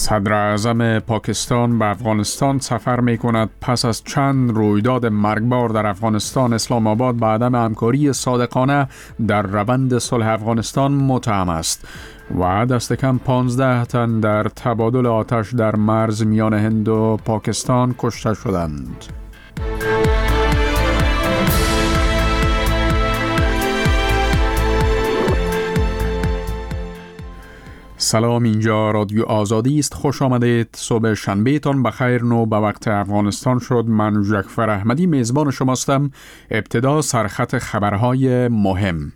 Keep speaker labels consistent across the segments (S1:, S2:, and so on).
S1: صدر اعظم پاکستان به افغانستان سفر می کند. پس از چند رویداد مرگبار در افغانستان، اسلام آباد به عدم همکاری صادقانه در روند صلح افغانستان متهم است و دست کم 15 تن در تبادل آتش در مرز میان هند و پاکستان کشته شدند. سلام، اینجا رادیو آزادی است. خوش آمدید. صبح شنبه تان بخیر. نو به وقت افغانستان شد. من جعفر احمدی میزبان شماستم. ابتدا سرخط خبرهای مهم.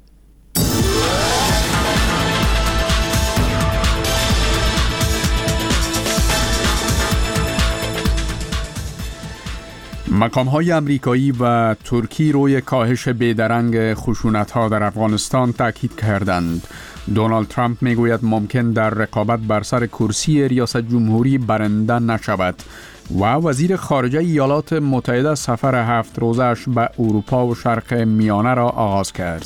S1: مقام‌های امریکایی و ترکی روی کاهش بیدرنگ خشونت‌ها در افغانستان تاکید کردند. دونالد ترامپ میگوید ممکن در رقابت بر سر کرسی ریاست جمهوری برنده نشود و وزیر خارجه ایالات متحده سفر 7 روزش به اروپا و شرق میانه را آغاز کرد.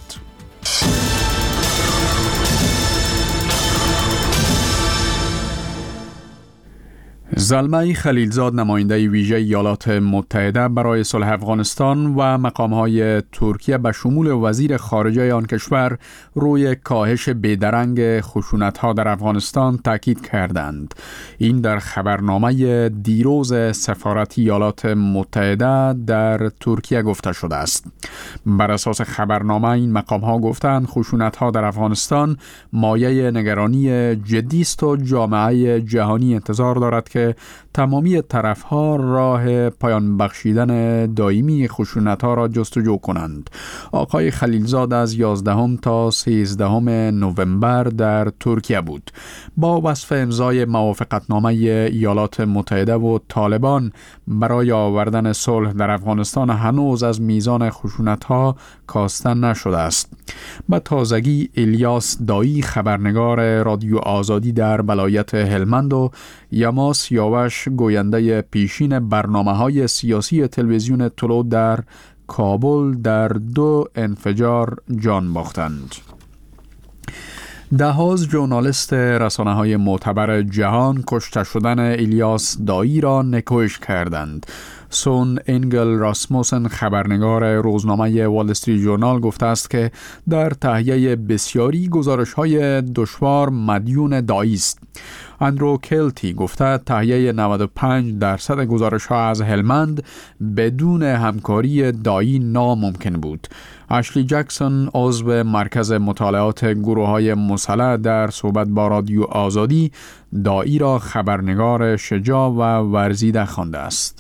S1: زلمه خلیلزاد، نماینده ویژه ایالات متحده برای صلح افغانستان و مقام‌های ترکیه به شمول وزیر خارجه آن کشور روی کاهش بیدرنگ خشونت‌ها در افغانستان تاکید کردند. این در خبرنامه دیروز سفارت ایالات متحده در ترکیه گفته شده است. بر اساس خبرنامه این مقام‌ها گفتند خشونت‌ها در افغانستان مایه نگرانی جدی است و جامعه جهانی انتظار دارد که تمامی طرف‌ها راه پایان بخشیدن دائمی خشونت‌ها را جستجو کنند. آقای خلیلزاد از 11 تا 13 نوامبر در ترکیه بود. با وصف امضای موافقتنامه ایالات متحده و طالبان برای آوردن صلح در افغانستان هنوز از میزان خشونت‌ها کاسته نشده است. به تازگی الیاس دایی، خبرنگار رادیو آزادی در ولایت هلمند، و یما سیاوش، گوینده پیشین برنامه‌های سیاسی تلویزیون طلوع در کابل، در 2 انفجار جان باختند. ده‌ها ژورنالیست رسانه‌های معتبر جهان کشته شدن الیاس دایی را نکوهش کردند. سون انگل راسموسن، خبرنگار روزنامه وال استریت ژورنال، گفته است که در تهیه بسیاری گزارش‌های دشوار مدیون دایی است. اندرو کلتی گفته تهیه 95% گزارش‌ها از هلمند بدون همکاری دایی ناممکن بود. اشلی جکسون، عضو مرکز مطالعات گروه‌های مسلح، در صحبت با رادیو آزادی دایی را خبرنگار شجاع و ورزیده خوانده است.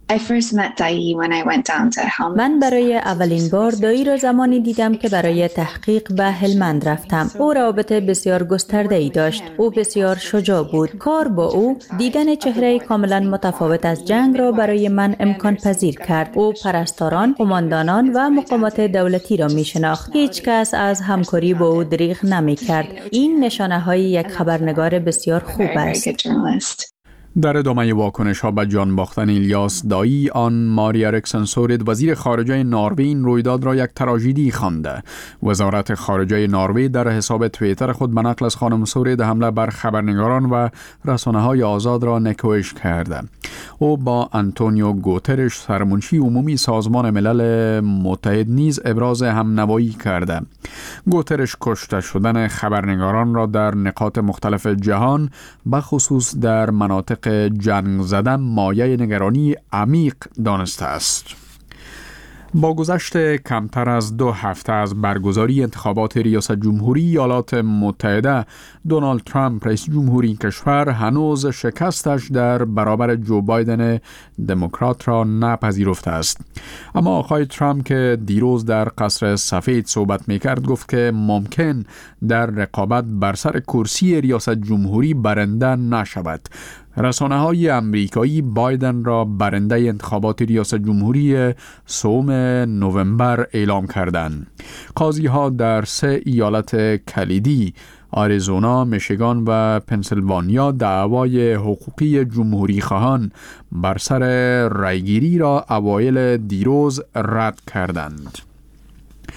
S2: من برای اولین بار دایی را زمانی دیدم که برای تحقیق به هلمند رفتم. او رابطه بسیار گسترده‌ای داشت. او بسیار شجاع بود. کار با او دیدن چهره کاملا متفاوت از جنگ را برای من امکان پذیر کرد. او پرستاران، قماندانان و مقامات دولتی را می شناخت. هیچ کس از همکاری با او دریغ نمی کرد. این نشانه های یک خبرنگار بسیار خوب است.
S1: در ادامه واکنش ها به جان باختن الیاس دایی، آن ماریا رکسن سورید، وزیر خارجه نروژ، این رویداد را یک تراژدی خوانده. وزارت خارجه نروژ در حساب توییتر خود به نقل از خانم سورید حمله بر خبرنگاران و رسانه‌های آزاد را نکوهش کرده. او با آنتونیو گوترش، سرمنشی عمومی سازمان ملل متحد، نیز ابراز همنوایی کرده. گوترش کشته شدن خبرنگاران را در نقاط مختلف جهان، بخصوص در مناطق جنگ زده، مایه نگرانی عمیق دانسته است. با گذشت کمتر از 2 هفته از برگزاری انتخابات ریاست جمهوری ایالات متحده، دونالد ترامپ، رئیس جمهوری کشور، هنوز شکستش در برابر جو بایدن دموکرات را نپذیرفته است. اما آقای ترامپ که دیروز در قصر سفید صحبت میکرد، گفت که ممکن در رقابت بر سر کرسی ریاست جمهوری برنده نشود. رسانه‌های امریکایی بایدن را برنده انتخابات ریاست جمهوری 3 نوامبر اعلام کردند. قاضی‌ها در 3 ایالت کلیدی، آریزونا، میشیگان و پنسیلوانیا، دعوای حقوقی جمهوری خواهان بر سر رایگیری را اوایل دیروز رد کردند.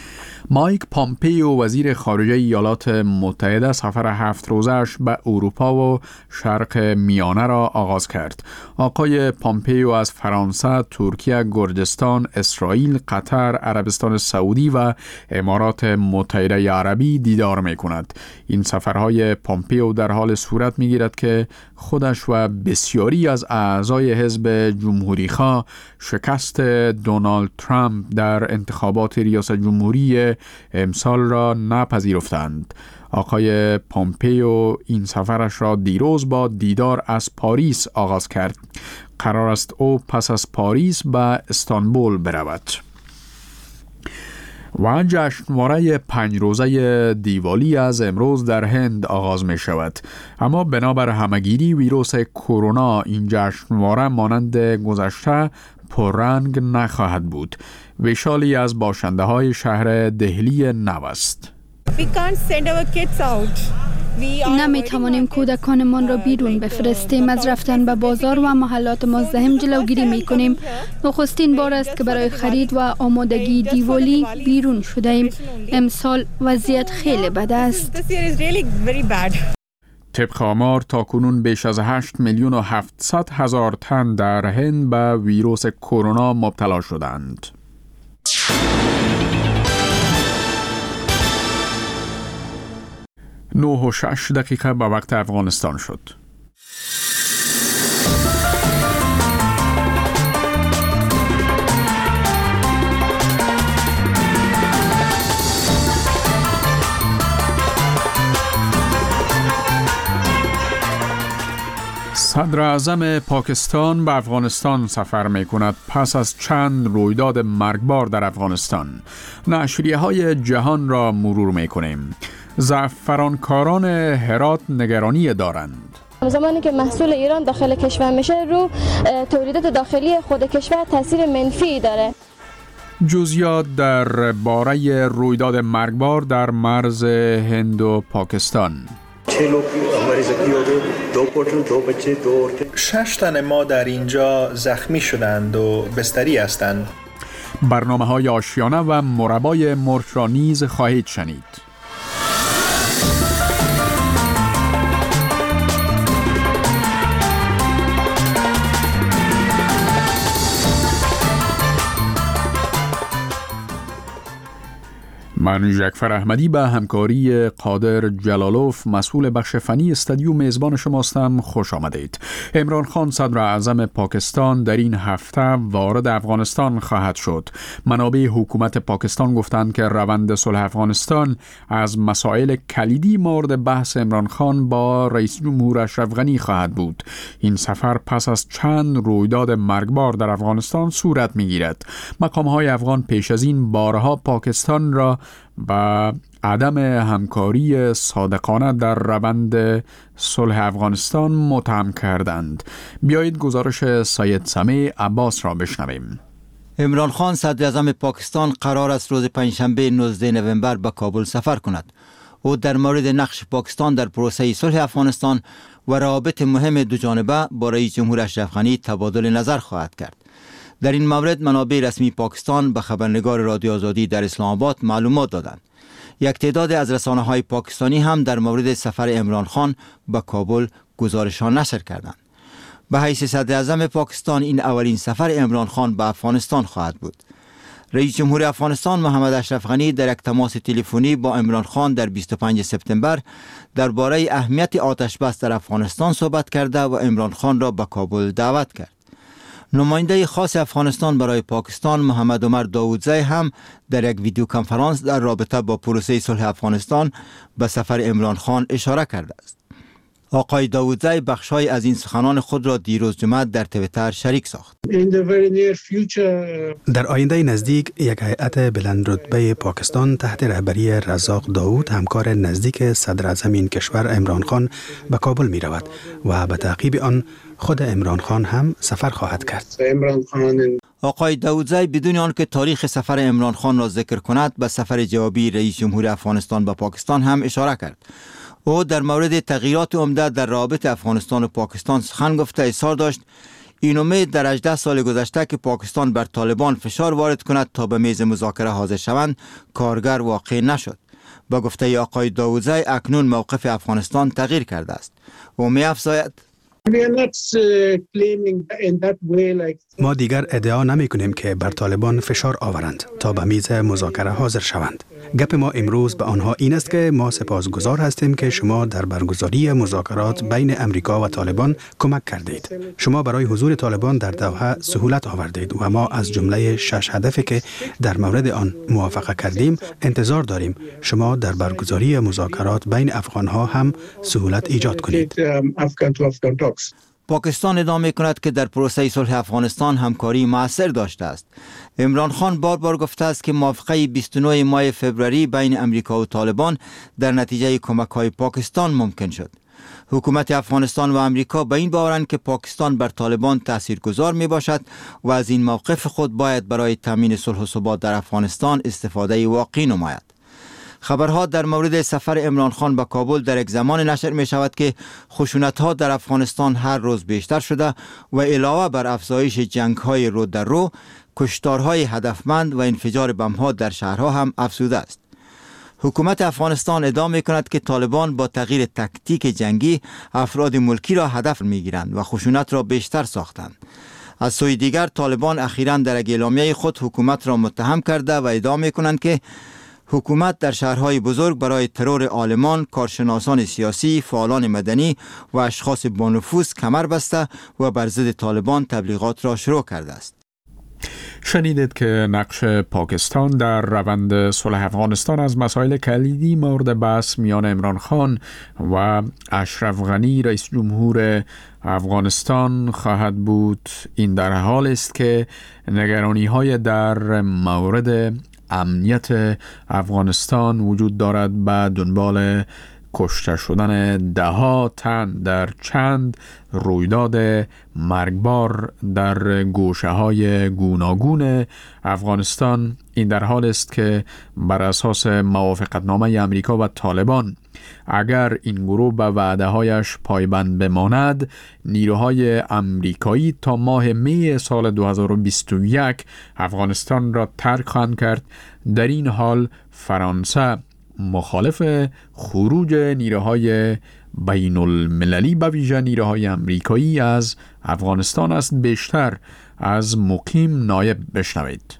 S1: مایک پامپیو وزیر خارجه ایالات متحده سفر 7 روزه‌اش به اروپا و شرق میانه را آغاز کرد. آقای پامپیو از فرانسه، ترکیه، گرجستان، اسرائیل، قطر، عربستان سعودی و امارات متحده عربی دیدار می‌کند. این سفرهای پامپیو در حال صورت می‌گیرد که خودش و بسیاری از اعضای حزب جمهوری‌خواه شکست دونالد ترامپ در انتخابات ریاست جمهوری امسال را نپذیرفتند. آقای پامپیو این سفرش را دیروز با دیدار از پاریس آغاز کرد. قرار است او پس از پاریس به استانبول برود. و جشنواره 5 روزه دیوالی از امروز در هند آغاز می شود. اما بنابر همگیری ویروس کرونا این جشنواره مانند گذشته پررنگ نخواهد بود. وشالی از باشنده های شهر دهلی نو است.
S3: نمی توانیم کودکانمان را بیرون بفرستیم. از رفتن به بازار و محلات مزدحم جلوگیری می کنیم. نخستین بار است که برای خرید و آمادگی دیوالی بیرون شده ایم. امسال وضعیت خیلی بد است.
S1: طبق آمار تاکنون بیش از 8,700,000 تن در هند به ویروس کرونا مبتلا شدند. 9:06 به وقت افغانستان شد. صدر اعظم پاکستان به افغانستان سفر می کند پس از چند رویداد مرگبار در افغانستان. نشریه های جهان را مرور می کنیم. زعفرانکاران هرات نگرانی دارند.
S4: زمانی که محصول ایران داخل کشور میشه رو تولیدات داخلی خود کشور تاثیر منفی داره.
S1: جزئیات در باره رویداد مرگبار در مرز هند و پاکستان.
S5: 6 تن ما در اینجا زخمی شدند و بستری هستند.
S1: برنامه‌های آشیانه و مربای مرغ را نیز خواهید شنید. من جعفر احمدی به همکاری قادر جلالوف مسئول بخش فنی استودیو میزبان شماستم. خوش آمدید. عمران خان صدر اعظم پاکستان در این هفته وارد افغانستان خواهد شد. منابع حکومت پاکستان گفتند که روند صلح افغانستان از مسائل کلیدی مورد بحث عمران خان با رئیس جمهور اشرف غنی خواهد بود. این سفر پس از چند رویداد مرگبار در افغانستان صورت می‌گیرد. مقام‌های افغان پیش از این بارها پاکستان را و عدم همکاری صادقانه در روند صلح افغانستان متهم کردند. بیایید گزارش سید سمیع عباس را بشنویم.
S6: عمران خان صدر اعظم پاکستان قرار است روز پنجشنبه 19 نوامبر به کابل سفر کند. او در مورد نقش پاکستان در پروسه صلح افغانستان و روابط مهم دو جانبه با رئیس جمهور اشرف غنی تبادل نظر خواهد کرد. در این مورد منابع رسمی پاکستان به خبرنگار رادیو آزادی در اسلام آباد معلومات دادند. یک تعداد از رسانه‌های پاکستانی هم در مورد سفر عمران خان به کابل گزارش‌ها نشر کردند. به حیث صدر اعظم پاکستان این اولین سفر عمران خان به افغانستان خواهد بود. رئیس جمهور افغانستان محمد اشرف غنی در یک تماس تلفنی با عمران خان در 25 سپتامبر درباره اهمیت آتش بس در افغانستان صحبت کرده و عمران خان را به کابل دعوت کرد. نماینده خاص افغانستان برای پاکستان محمد عمر داودزی هم در یک ویدیو کنفرانس در رابطه با پروسه صلح افغانستان به سفر عمران خان اشاره کرده است. آقای داودزی بخش‌های از این سخنان خود را دیروز جمعه در توییتر شریک ساخت.
S7: در آینده نزدیک یک هیئت بلند رتبه پاکستان تحت رهبری رزاق داود همکار نزدیک صدر اعظم این کشور عمران خان به کابل می رود و به تعقیب آن خود عمران خان هم سفر خواهد کرد.
S6: آقای داودزی بدون آنکه تاریخ سفر عمران خان را ذکر کند به سفر جوابی رئیس جمهور افغانستان به پاکستان هم اشاره کرد. او در مورد تغییرات عمده در روابط افغانستان و پاکستان سخن گفته اظهار داشت این امید در 18 سال گذشته که پاکستان بر طالبان فشار وارد کند تا به میز مذاکره حاضر شوند کارگر واقع نشد. با گفته آقای داوودزی اکنون موقف افغانستان تغییر کرده است. و می افزاید
S7: ما دیگر ادعا نمی کنیم که بر طالبان فشار آورند تا به میز مذاکره حاضر شوند. گپ ما امروز به آنها این است که ما سپاسگزار هستیم که شما در برگزاری مذاکرات بین امریکا و طالبان کمک کردید. شما برای حضور طالبان در دوحه سهولت آوردید و ما از جمله 6 هدفی که در مورد آن موافقه کردیم انتظار داریم شما در برگزاری مذاکرات بین افغانها هم سهولت ایجاد کنید.
S6: پاکستان ادامه می‌کند که در پروسه صلح افغانستان همکاری مؤثر داشته است. عمران خان بار گفته است که موافقه 29 ماه فوریه بین امریکا و طالبان در نتیجه کمک‌های پاکستان ممکن شد. حکومت افغانستان و امریکا به این باورند که پاکستان بر طالبان تاثیرگذار می باشد و از این موقف خود باید برای تامین صلح و ثبات در افغانستان استفاده واقعی نماید. خبرها در مورد سفر عمران خان به کابل در یک زمان نشر می شود که خشونت‌ها در افغانستان هر روز بیشتر شده و علاوه بر افزایش جنگ‌های رو در رو، کشتارهای هدفمند و انفجار بمب‌ها در شهرها هم افزوده است. حکومت افغانستان ادعا می کند که طالبان با تغییر تکتیک جنگی افراد ملکی را هدف می گیرند و خشونت را بیشتر ساختند. از سوی دیگر طالبان اخیراً در اعلامیه خود حکومت را متهم کرده و ادعا می کنند که حکومت در شهرهای بزرگ برای ترور عالمان، کارشناسان سیاسی، فعالان مدنی و اشخاص با نفوذ کمر بسته و بر ضد طالبان تبلیغات را شروع کرده است.
S1: شنیدید که نقش پاکستان در روند صلح افغانستان از مسائل کلیدی مورد بحث میان عمران خان و اشرف غنی رئیس جمهور افغانستان خواهد بود. این در حال است که نگرانی‌های در مورد امنیت افغانستان وجود دارد به دنبال کشته شدن ده‌ها تن در چند رویداد مرگبار در گوشه‌های گوناگون افغانستان. این در حال است که بر اساس موافقتنامه امریکا و طالبان اگر این گروه به وعده‌هایش پایبند بماند، نیروهای امریکایی تا ماه می سال 2021 افغانستان را ترک خواهند کرد. در این حال فرانسه مخالف خروج نیروهای بین المللی به ویژه نیروهای امریکایی از افغانستان است. بیشتر از مقیم نایب بشنوید.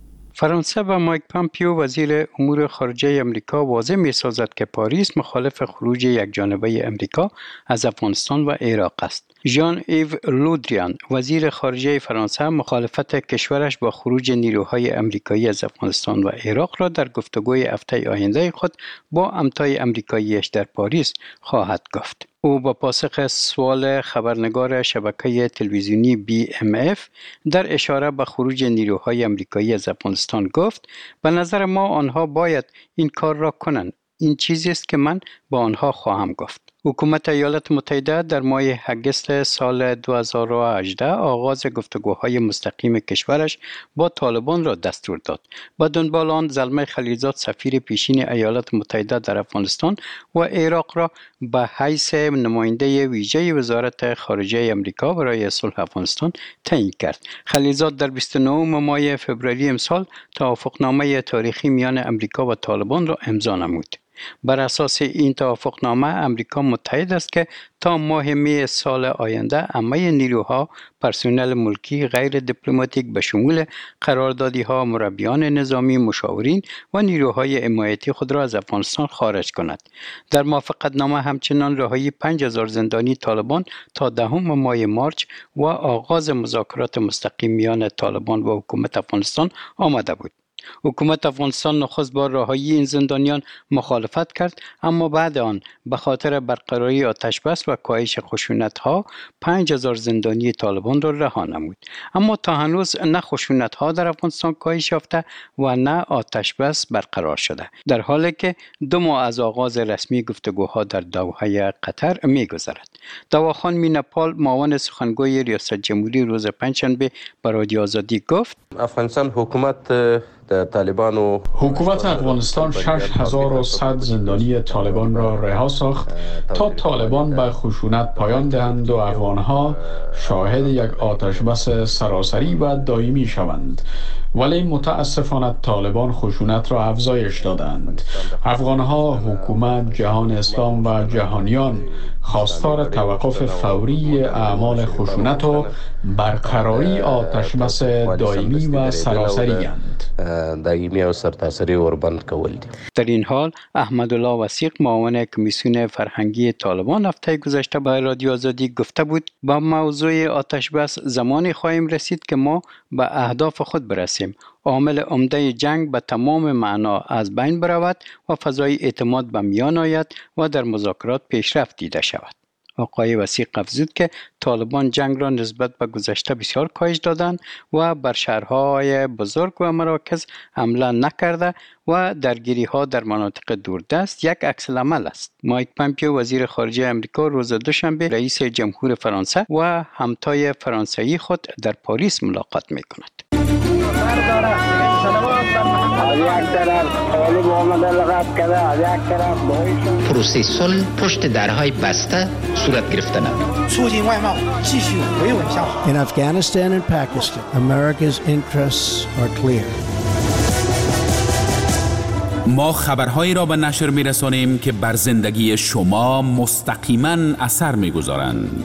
S8: فرانسه و مایک پامپیو وزیر امور خارجه امریکا واضح می‌سازد که پاریس مخالف خروج یکجانبه امریکا از افغانستان و عراق است. ژان ایو لودریان وزیر خارجه فرانسه مخالفت کشورش با خروج نیروهای امریکایی از افغانستان و عراق را در گفتگوی هفته آینده خود با همتای امریکاییش در پاریس خواهد گفت. او با پاسخ سوال خبرنگار شبکه تلویزیونی BMF در اشاره به خروج نیروهای امریکایی از افغانستان گفت: به نظر ما آنها باید این کار را کنند. این چیزی است که من با آنها خواهم گفت. حکومت ایالات متحده در ماه اگست سال 2018 آغاز گفتگوهای مستقیم کشورش با طالبان را دستور داد. با دنبال آن زلمه خلیلزاد سفیر پیشین ایالات متحده در افغانستان و عراق را به حیث نماینده ویژه وزارت خارجه امریکا برای صلح افغانستان تعیین کرد. خلیلزاد در 29 ماه فوریه امسال توافقنامه تاریخی میان امریکا و طالبان را امضا نمود. بر اساس این توافقنامه امریکا متحد است که تا ماه می سال آینده همه نیروها، پرسنل ملکی غیر دیپلماتیک به شمول قراردادی‌ها، مربیان نظامی، مشاورین و نیروهای حمایتی خود را از افغانستان خارج کند. در موافقتنامه همچنان رهایی 5000 زندانی طالبان تا 10 ماه مارچ و آغاز مذاکرات مستقیم میان طالبان و حکومت افغانستان آمده بود. حکومت افغانستان نخست با رهایی این زندانیان مخالفت کرد، اما بعد آن به خاطر برقراری آتشبس و کاهش خشونت‌ها 5000 زندانی طالبان را رها نمود. اما تا هنوز نه خشونت‌ها در افغانستان کاهش یافته و نه آتشبس برقرار شده، در حالی که 2 ماه از آغاز رسمی گفتگوها در دوحه قطر می‌گذرد. دواخان میناپال معاون سخنگوی ریاست جمهوری روز پنجشنبه به رادیو آزادی گفت:
S9: افغانستان حکومت
S1: حکومت افغانستان 6100 زندانی طالبان را رها ساخت تا طالبان به خشونت پایان دهند و افغانها شاهد یک آتشبس سراسری و دائمی شوند. ولی متاسفانه طالبان خشونت را افزایش دادند. افغانها، حکومت، جهان اسلام و جهانیان خواستار توقف فوری اعمال خشونت و برقراری آتشبس دائمی و سراسری اند.
S8: در این حال احمدالله وثیق معاون کمیسیون فرهنگی طالبان هفته گذشته به رادیو آزادی گفته بود با موضوع آتشبس زمانی خواهیم رسید که ما به اهداف خود برسیم. عامل عمده جنگ به تمام معنا از بین برود و فضای اعتماد به میان آید و در مذاکرات پیشرفت دیده شود. آقای وثیق افزود که طالبان جنگ را نسبت به گذشته بسیار کاهش دادند و بر شهرهای بزرگ و مراکز حمله نکرده و درگیری ها در مناطق دوردست یک عکس العمل است. مایک پامپیو وزیر خارجه امریکا روز دوشنبه رئیس جمهور فرانسه و همتای فرانسوی خود در پاریس ملاقات می کند.
S9: پروسه صلح پشت درهای بسته صورت گرفته نمود.
S10: In Afghanistan and Pakistan, America's interests are clear.
S11: ما خبرهایی را به نشر می‌رسانیم که بر زندگی شما مستقیما اثر می‌گذارند.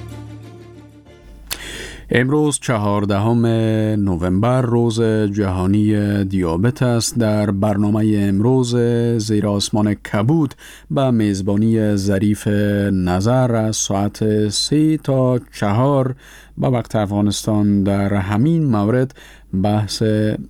S1: امروز 14 نوامبر روز جهانی دیابت است. در برنامه امروز زیر آسمان کبود به میزبانی ظریف نظر از ساعت 3 تا 4 به وقت افغانستان در همین مورد بحث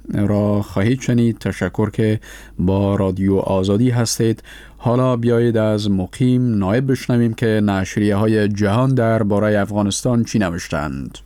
S1: را خواهید شنید. تشکر که با رادیو آزادی هستید. حالا بیایید از مقیم نایب بشنویم که نشریه های جهان در باره افغانستان چی نوشتند.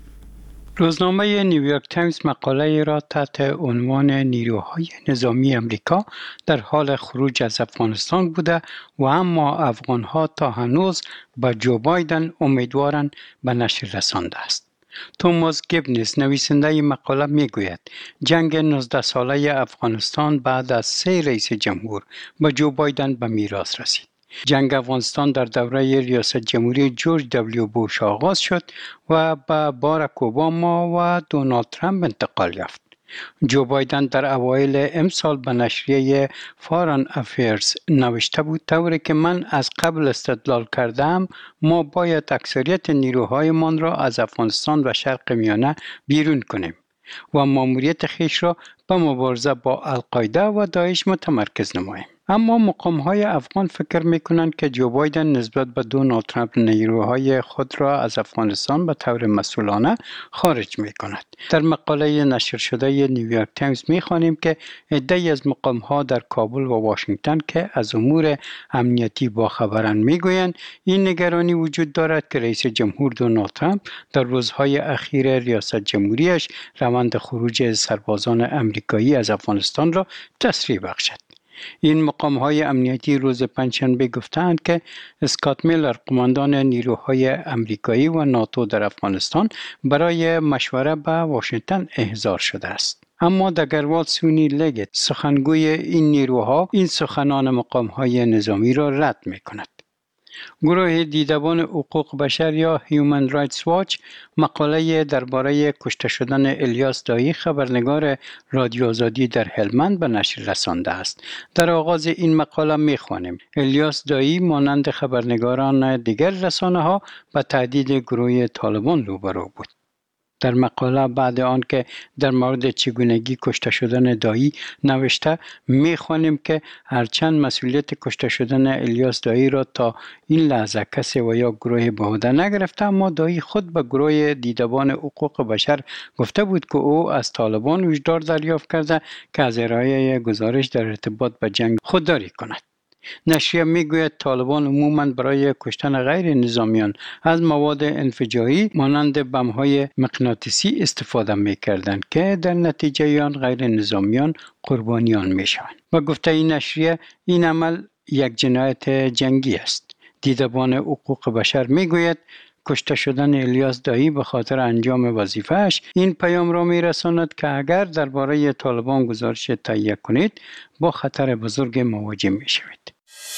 S8: روزنامه نیویورک تایمز مقاله را تحت عنوان نیروهای نظامی امریکا در حال خروج از افغانستان بوده و اما افغانها تا هنوز به جو بایدن امیدوارند به نشر رسانده است. توماس گیبنز نویسنده مقاله میگوید جنگ 19 ساله افغانستان بعد از 3 رئیس جمهور به جو بایدن به میراث رسید. جنگ افغانستان در دوره ریاست جمهوری جورج دبلیو بوش آغاز شد و به باراک اوباما و دونالد ترامپ انتقال یافت. جو بایدن در اوایل امسال به نشریه فارن افیرز نوشته بود طوری که من از قبل استدلال کردم ما باید اکثریت نیروهایمان را از افغانستان و شرق میانه بیرون کنیم و ماموریت خیش را به مبارزه با القاعده و داعش متمرکز نماییم. اما مقام‌های افغان فکر می‌کنند که جو بایدن نسبت به دونالد ترامپ نیروهای خود را از افغانستان به طور مسئولانه خارج می‌کند. در مقاله نشر شده نیویورک تایمز می‌خوانیم که عده‌ای از مقام‌ها در کابل و واشنگتن که از امور امنیتی باخبرند می‌گویند این نگرانی وجود دارد که رئیس جمهور دونالد ترامپ در روزهای اخیر ریاست جمهوریش روند خروج سربازان امریکایی از افغانستان را تسریع بخشد. این مقام‌های امنیتی روز پنجشنبه گفتند که اسکات میلر قماندان نیروهای امریکایی و ناتو در افغانستان برای مشوره به واشنگتن احضار شده است. اما دگروال سونی لگت سخنگوی این نیروها این سخنان مقام‌های نظامی را رد می‌کند. گروه دیدبان حقوق بشر یا هیومن رایتس واچ مقاله درباره کشته شدن الیاس دایی خبرنگار رادیو آزادی در هلمند به نشر رسانده است. در آغاز این مقاله می‌خوانیم الیاس دایی مانند خبرنگاران دیگر رسانه‌ها به تهدید گروه طالبان روبرو بود. در مقاله بعد آن که در مورد چگونگی کشته شدن دایی نوشته می‌خوانیم که هرچند مسئولیت کشته شدن الیاس دایی را تا این لحظه کسی و یا گروه به عهده نگرفته، اما دایی خود به گروه دیدبان حقوق بشر گفته بود که او از طالبان هشدار دریافت کرده که از ارائه گزارش در ارتباط به جنگ خودداری کند. نشریه میگوید طالبان عموماً برای کشتن غیر نظامیان از مواد انفجاری مانند بم‌های مغناطیسی استفاده می‌کردند که در نتیجه آن غیر نظامیان قربانیان می‌شوند. و گفته این نشریه این عمل یک جنایت جنگی است. دیدبان حقوق بشر میگوید کشته شدن الیاس دایی به خاطر انجام وظیفه‌اش این پیام را می‌رساند که اگر درباره طالبان گزارش تهیه کنید با خطر بزرگ مواجه می‌شوید.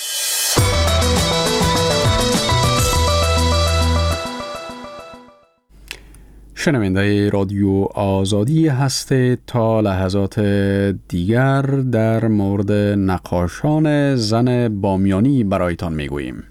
S1: شنونده رادیو آزادی هستید. تا لحظات دیگر در مورد نقاشان زن بامیانی برایتان میگوییم.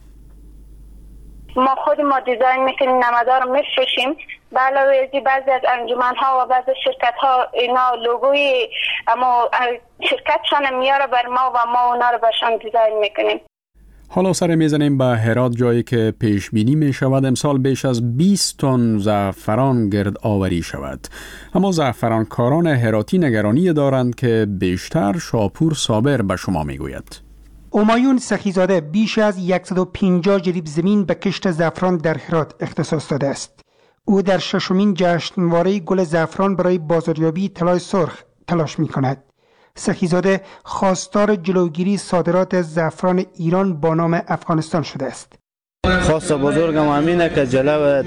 S12: ما خود ما دیزاین میکنیم، نمادها رو میفروشیم. به علاوه از بعضی از انجمن‌ها و بعضی شرکت ها اینا لوگوی اما شرکتشان میاره بر ما و ما اونا رو برشان دیزاین میکنیم.
S1: حالا سر میزنیم به هرات، جایی که پیش بینی می شود امسال بیش از 20 تن زعفران گرد آوری شود. اما زعفرانکاران هراتی نگرانی دارند که بیشتر. شاپور صابر به شما می گوید.
S13: همایون سخیزاده بیش از 150 جریب زمین به کشت زعفران در هرات اختصاص داده است. او در ششمین جشنواره گل زعفران برای بازاریابی طلای سرخ تلاش می کند. سخیزاده خواستار جلوگیری صادرات زعفران ایران با نام افغانستان شده است.
S14: خواست بزرگم همینه که جلو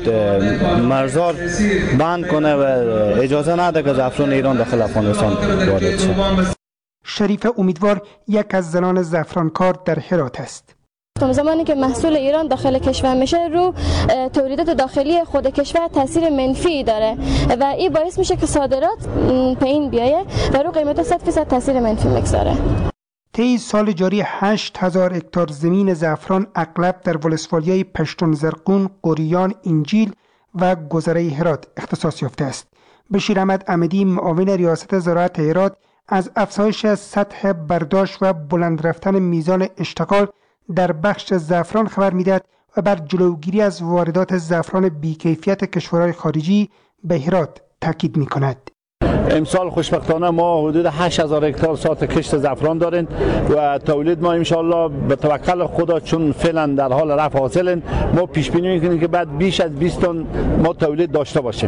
S14: مرزار بند کنه و اجازه نده که زعفران ایران داخل افغانستان وارد شه.
S13: شریف امیدوار یک از زنان زعفرانکار در هرات است.
S4: زمانی که محصول ایران داخل کشور میشه رو تولیدات داخلی خود کشور تاثیر منفی داره و این باعث میشه که صادرات پایین بیایه و رو قیمت 100% تاثیر منفی میگذاره.
S13: طی سال جاری 8000 هکتار زمین زعفران اغلب در ولسوالیای پشتون زرقون، قریان، انجیل و گذره هرات اختصاص یافته است. بشیر احمد احمدی معاون ریاست زراعت هرات از افزایش سطح برداشت و بلند رفتن میزان اشتغال در بخش زعفران خبر میدهد و بر جلوگیری از واردات زعفران بیکیفیت کشورهای خارجی به هرات تاکید میکند.
S14: امسال خوشبختانه ما حدود 8000 هکتار ساحت کشت زعفران داریم و تولید ما ان به توکل خدا چون فعلا در حال رفع حاصلیم ما پیش بینی میکنیم که بعد بیش از 20 تن ما تولید داشته باشیم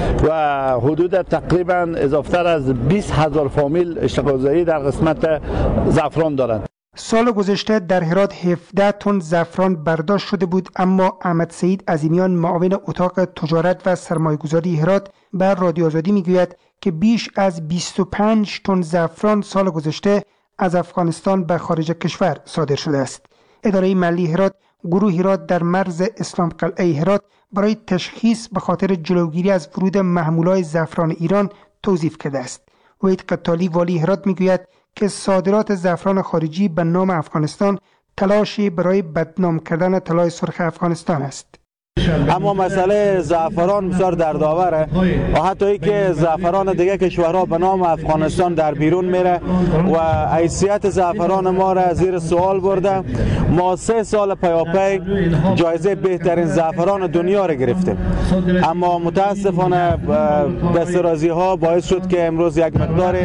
S14: و حدود تقریبا اضافتر از 20000 فامیل اشتغالزایی در قسمت زعفران دارند.
S13: سال گذشته در هرات 17 تن زعفران برداشت شده بود، اما احمد سعید عظیمیان معاون اتاق تجارت و سرمایه‌گذاری هرات بر رادیو آزادی میگوید که بیش از 25 تن زعفران سال گذشته از افغانستان به خارج کشور صادر شده است. اداره ملی هرات گروه هرات در مرز اسلام قلعه هرات برای تشخیص به خاطر جلوگیری از ورود محمولات زعفران ایران توظیف کرده است. وحید قتالی والی هرات میگوید که صادرات زعفران خارجی به نام افغانستان تلاشی برای بدنام کردن طلای سرخ افغانستان است.
S14: اما مسئله زعفران بسیار دردآوره و حتی ای که زعفران دیگه کشورها به نام افغانستان در بیرون میره و حیثیت زعفران ما را زیر سوال برده. ما 3 سال پیاپی جایزه بهترین زعفران دنیا را گرفتیم، اما متاسفانه دسترازی ها باعث شد که امروز یک مقدار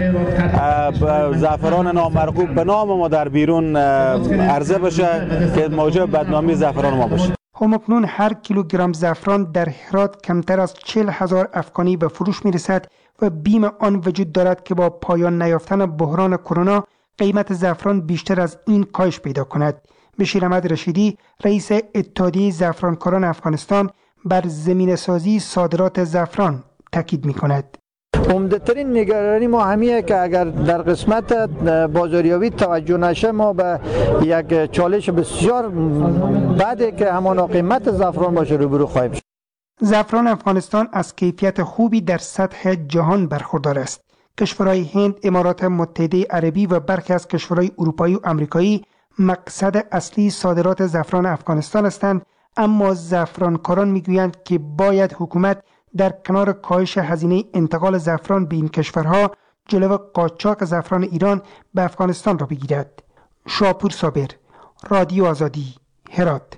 S14: زعفران نامرغوب به نام ما در بیرون عرضه بشه که موجب بدنامی زعفران ما بشه.
S13: همکنون هر کیلوگرم زعفران در هرات کمتر از 40,000 افغانی به فروش میرسد و بیم آن وجود دارد که با پایان نیافتن بحران کرونا قیمت زعفران بیشتر از این کاهش پیدا کند. بشیر احمد رشیدی رئیس اتحادیه زعفرانکاران افغانستان بر زمینه‌سازی صادرات زعفران تاکید می‌کند.
S15: عمده‌ترین نگرانی ما همیه که اگر در قسمت بازاریابی توجه نشه ما به یک چالش بسیار بده که همان قیمت زعفران باشه روبرو خواهیم شد.
S13: زعفران افغانستان از کیفیت خوبی در سطح جهان برخوردار است. کشورهای هند، امارات متحده عربی و برخی از کشورهای اروپایی و آمریکایی مقصد اصلی صادرات زعفران افغانستان هستند، اما زعفرانکاران میگویند که باید حکومت در کنار کاهش هزینه انتقال زعفران به این کشورها جلو قاچاق زعفران ایران به افغانستان را بگیرد. شاپور صابر، رادیو آزادی، هرات.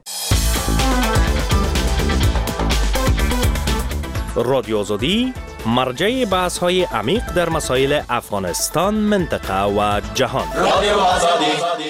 S16: رادیو آزادی مرجع بحث‌های عمیق در مسائل افغانستان، منطقه و جهان. رادیو آزادی.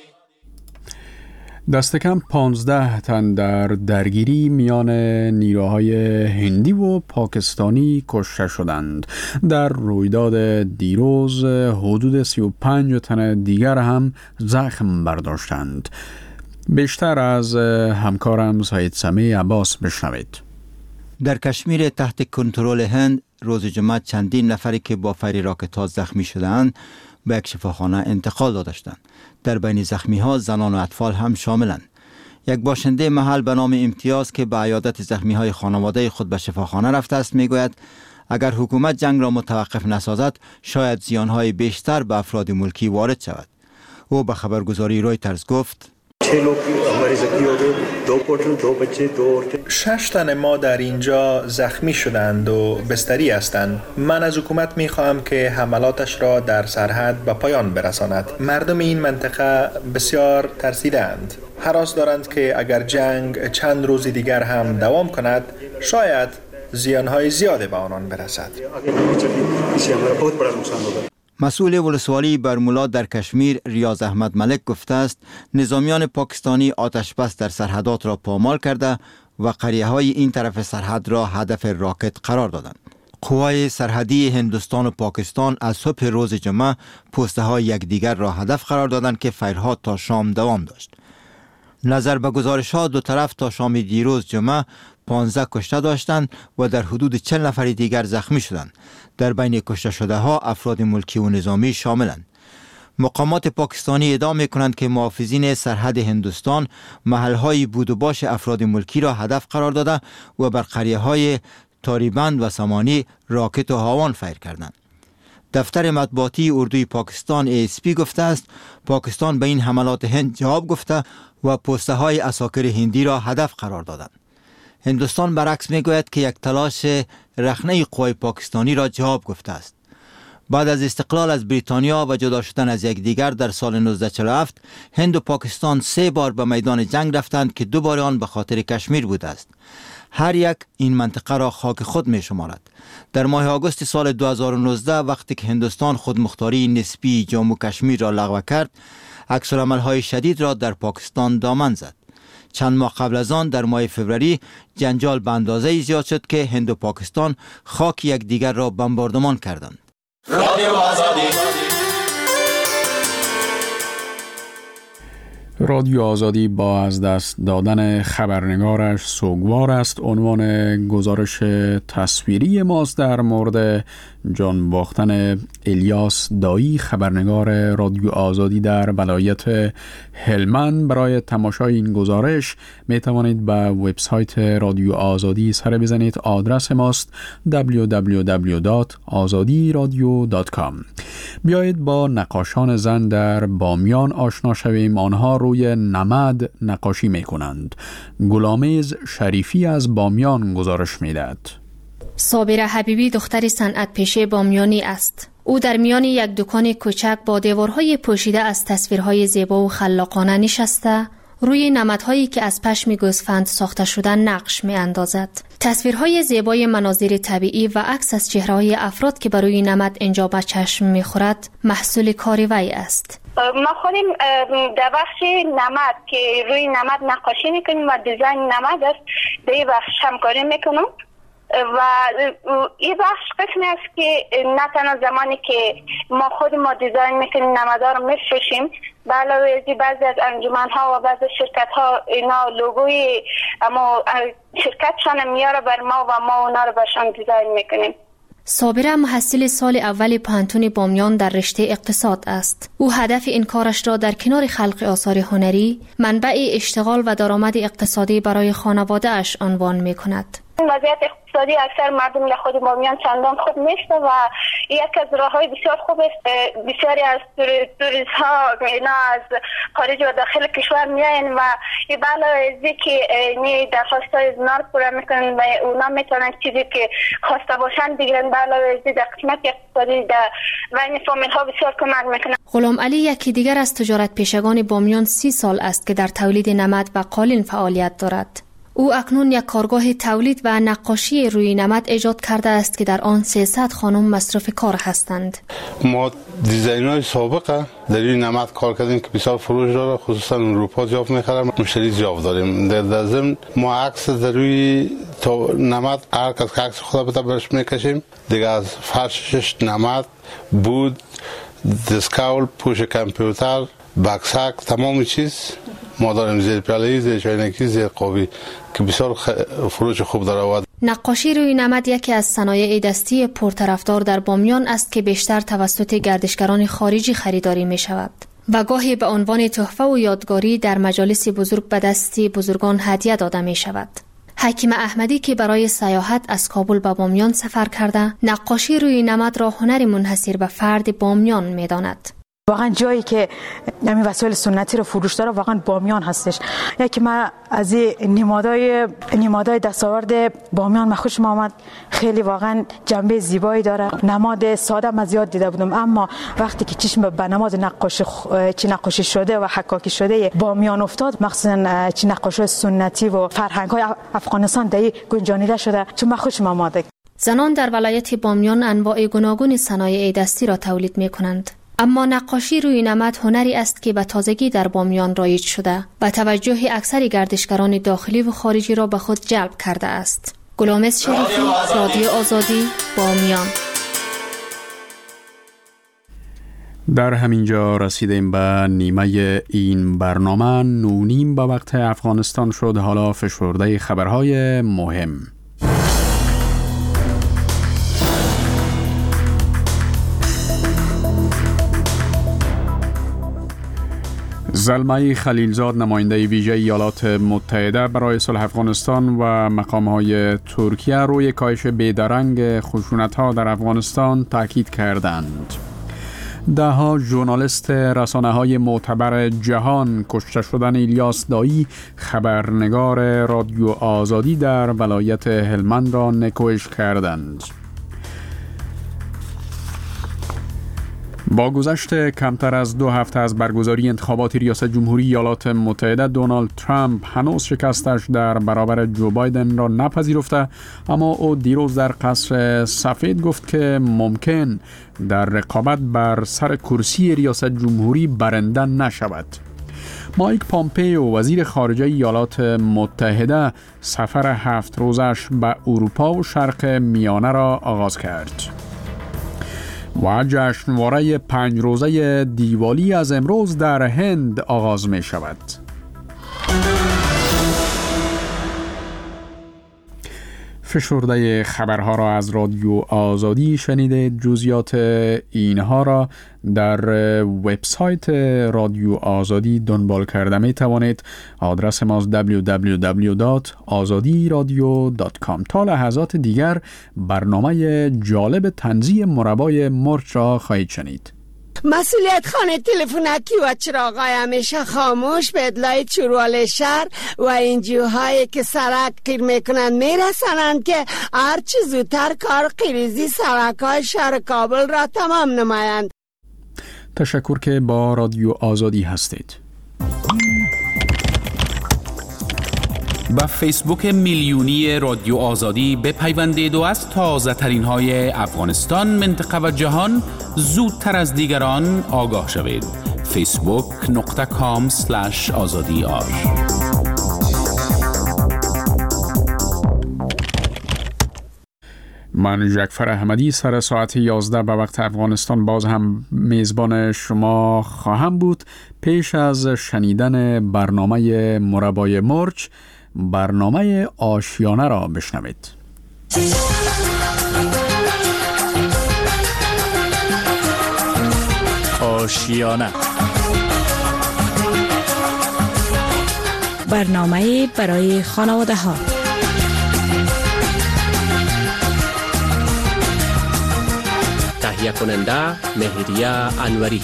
S1: دست کم 15 تن در درگیری میان نیروهای هندی و پاکستانی کشته شدند. در رویداد دیروز حدود 35 تن دیگر هم زخم برداشتند. بیشتر از همکارم سید سمی عباس بشنوید.
S6: در کشمیر تحت کنترل هند روز جمعه چندین نفری که با فیر راکت‌ها زخمی شدند به یک شفاخانه انتقال داده شدند. در بین زخمی‌ها زنان و اطفال هم شاملند. یک باشنده محل به نام امتیاز که به عیادت زخمی‌های خانواده خود به شفاخانه رفته است میگوید اگر حکومت جنگ را متوقف نسازد شاید زیان‌های بیشتر به افراد ملکی وارد شود. او به خبرگزاری رویترز گفت
S5: 6 تن ما در اینجا زخمی شدند و بستری هستند. من از حکومت می خواهم که حملاتش را در سرحد به پایان برساند. مردم این منطقه بسیار ترسیدند. هراس دارند که اگر جنگ چند روز دیگر هم دوام کند شاید زیانهای زیادی به آنان برسد.
S6: مسئول ولسوالی برمولا در کشمیر ریاض احمد ملک گفته است نظامیان پاکستانی آتش بس در سرحدات را پامال کرده و قریه های این طرف سرحد را هدف راکت قرار دادند. قوای سرحدی هندوستان و پاکستان از صبح روز جمعه پسته های یکدیگر را هدف قرار دادند که فیرها تا شام دوام داشت. نظر به گزارش ها دو طرف تا شام دیروز جمعه 15 کشته داشتند و در حدود 40 نفر دیگر زخمی شدند. در بین کشته شده ها افراد ملکی و نظامی شاملند. مقامات پاکستانی ادعا می‌کنند که محافظین سرحد هندوستان محل‌های بود و باش افراد ملکی را هدف قرار داده و بر قریه‌های تاریبند و سمانی راکت و هاوان فیر کردند. دفتر مطبوعاتی اردوی پاکستان ASP گفته است پاکستان به این حملات هند جواب گفته و پسته‌های عساکر هندی را هدف قرار دادند. هندوستان برعکس میگوید که یک تلاش رخنه قوای پاکستانی را جواب گفته است. بعد از استقلال از بریتانیا و جدا شدن از یکدیگر در سال 1947 هند و پاکستان 3 بار به میدان جنگ رفتند که 2 بار آن به خاطر کشمیر بوده است. هر یک این منطقه را خاک خود می شمارد. در ماه آگوست سال 2019 وقتی که هندوستان خودمختاری نسبی جموں کشمیر را لغو کرد عکس‌العمل‌های شدید را در پاکستان دامن زد. چند ماه قبل از آن در ماه فوریه جنجال به اندازه‌ای زیاد شد که هند و پاکستان خاک یکدیگر را بمباردمان کردند.
S1: رادیو آزادی با از دست دادن خبرنگارش سوگوار است. عنوان گزارش تصویری ماست در مورد جان باختن الیاس دایی خبرنگار رادیو آزادی در ولایت هلمند. برای تماشای این گزارش می توانید به وبسایت رادیو آزادی سر بزنید. آدرس ماست www.azadiradio.com. بیایید با نقاشان زن در بامیان آشنا شویم. آنها روی نمد نقاشی می کنند. گلامیز شریفی از بامیان گزارش می دهد.
S17: صابره حبیبی دختر صنعت پیشه بامیانی است. او در میان یک دکان کوچک با دیوارهای پوشیده از تصویرهای زیبا و خلاقانه نشسته روی نمدهایی که از پشم گوسفند ساخته شدن نقش می اندازد. تصویرهای زیبای مناظر طبیعی و عکس از چهره‌های افراد که بر روی نمد اینجا به چشم می خورد محصول کار وی است.
S12: ما خودیم در بخش نمد که روی نمد نقاشی میکنیم و دیزاین نمد است در این بخش همکاری میکنم و این بخش قسمی است که نه تنها زمانی که ما دیزاین میکنیم نمدها رو میفروشیم به علاوه از بعضی از انجمن‌ها و بعضی شرکت‌ها اینا لوگوی اما شرکتشان میاره بر ما و ما اونا رو برشان دیزاین میکنیم.
S17: صابره محصل سال اول پانتون بامیان در رشته اقتصاد است. او هدف این کارش را در کنار خلق آثار هنری منبع اشتغال و درآمد اقتصادی برای خانواده اش عنوان می کند.
S12: وضعیت اقتصادی اکثر مردم لخود بامیان چندان خوب نیست و یک از راه‌های بسیار خوب است. بسیاری از توریست ها اینا از خارج و داخل کشور میاین و این علاوه که درخواست‌های زنار پورا میکنن و اونا میتونن چیزی که خواسته باشن بگیرن. به علاوه در قسمت اقتصادی در بین فامیل ها بسیار کمک میکنن.
S17: غلام علی یکی دیگر از تجارت پیشگان بامیان 30 سال است که در تولید نمد و قالین فعالیت دارد. او اکنون یک کارگاه تولید و نقاشی روی نمد ایجاد کرده است که در آن 300 خانم مصرف کار هستند.
S18: ما دیزاین‌های سابقه در این نمد کار کردیم که بسیار فروش داره، خصوصا اروپا زیاد می‌خرن، مشتری زیاد داریم. در ضمن ما عکس در روی نمد هر کس که عکس خود برش میکشیم دیگه از فرشش نمد بود، دسکاول، پوش کامپیوتر، بکسک، تمام چیز ما داریم زیر پیاله، زیر چاینکی، زیر قابی که بسیار فروش خوب داره.
S17: نقاشی روی نمد یکی از صنایع دستی پرطرفدار در بامیان است که بیشتر توسط گردشگران خارجی خریداری می شود و گاهی به عنوان تحفه و یادگاری در مجالس بزرگ به دستی بزرگان هدیه داده می شود. حکیم احمدی که برای سیاحت از کابل به بامیان سفر کرده، نقاشی روی نمد را هنر منحصر به فرد بامیان می داند.
S19: واقعا جایی که همین وسایل سنتی رو فروش داره واقعا بامیان هستش. یکی من از نمادهای دستاورد بامیان من خوشم آمد، خیلی واقعا جنبه زیبایی داره. نماد ساده من زیاد دیده بودم، اما وقتی که چشم به نماد نقاشی شده و حکاکی شده بامیان افتاد، مخصوصا چه نقاشی سنتی و فرهنگ‌های افغانستان در گنجانیده شده، چون من خوشم آمد.
S17: زنان در ولایت بامیان انواع گوناگون صنایع دستی را تولید می‌کنند. اما نقاشی روی نمد هنری است که به تازگی در بامیان رایج شده و توجه اکثر گردشگران داخلی و خارجی را به خود جلب کرده است. گلامز شریفی، رادیو آزادی، بامیان.
S1: در همینجا رسیدیم به نیمه این برنامه. 9:30 به وقت افغانستان شد. حالا فشرده خبرهای مهم. زلمه خلیلزاد، نماینده ویژه ایالات متحده برای صلح افغانستان و مقام‌های ترکیه روی کاهش بیدرنگ خشونت‌ها در افغانستان تاکید کردند. ده‌ها ژورنالیست رسانه‌های معتبر جهان کشته شدن الیاس دایی، خبرنگار رادیو آزادی در ولایت هلمند را نکوهش کردند. با گذشت کمتر از 2 هفته از برگزاری انتخابات ریاست جمهوری ایالات متحده، دونالد ترامپ هنوز شکستش در برابر جو بایدن را نپذیرفته، اما او دیروز در قصر سفید گفت که ممکن در رقابت بر سر کرسی ریاست جمهوری برنده نشود. مایک پامپیو، وزیر خارجه ایالات متحده، سفر 7 روزش به اروپا و شرق میانه را آغاز کرد و جشنواره 5 روزه دیوالی از امروز در هند آغاز می شود. فشرده خبرها را از رادیو آزادی شنیده. جزئیات اینها را در وبسایت رادیو آزادی دنبال کرده می توانید. آدرس ما www.azadiradio.com. تا لحظات دیگر برنامه جالب تنزیه مربای مرچ را خواهید شنید.
S20: مسئولیت خانه تلفنکی و چراغای همیشه خاموش به اطلاع چروال شهر و انجیوهایی که سرک قیر میکنند میرسانند که هرچی زودتر کار قیریزی سرک‌های شهر کابل را تمام نمایند.
S1: تشکر که با رادیو آزادی هستید.
S11: با فیسبوک میلیونی رادیو آزادی بپیوندید و از تازه ترین های افغانستان، منطقه و جهان زودتر از دیگران آگاه شوید. facebook.com/azadiar.
S1: من جعفر احمدی سر ساعت 11 به وقت افغانستان باز هم میزبان شما خواهم بود. پیش از شنیدن برنامه مربای مرچ، برنامه آشیانه را بشنوید.
S21: آشیانه،
S2: برنامه برای خانواده ها.
S21: تهیه کننده مهریه انوری.